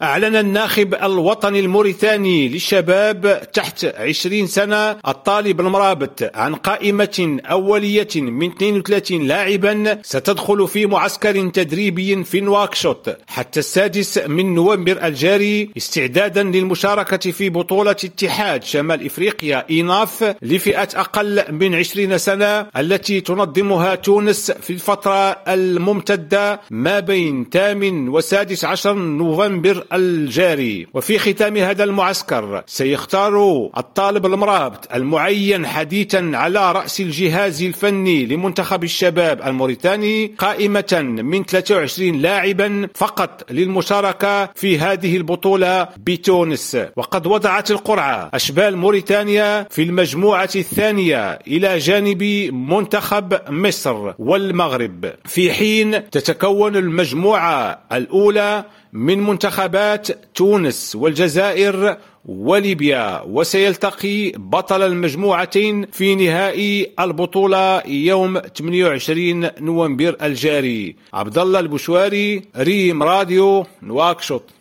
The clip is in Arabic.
أعلن الناخب الوطني الموريتاني للشباب تحت 20 سنة الطالب المرابط عن قائمة أولية من 32 لاعبا ستدخل في معسكر تدريبي في نواكشوط حتى 6 نوفمبر الجاري استعدادا للمشاركة في بطولة اتحاد شمال إفريقيا إيناف لفئة أقل من 20 سنة التي تنظمها تونس في الفترة الممتدة ما بين 8 و16 نوفمبر الجاري. وفي ختام هذا المعسكر سيختار الطالب المرابط المعين حديثا على رأس الجهاز الفني لمنتخب الشباب الموريتاني قائمة من 23 لاعبا فقط للمشاركة في هذه البطولة بتونس. وقد وضعت القرعة أشبال موريتانيا في المجموعة الثانية إلى جانب منتخب مصر والمغرب، في حين تتكون المجموعة الأولى من منتخبات تونس والجزائر وليبيا. وسيلتقي بطل المجموعتين في نهائي البطولة يوم 28 نوفمبر الجاري. عبد الله البشواري، ريم راديو، نواكشوط.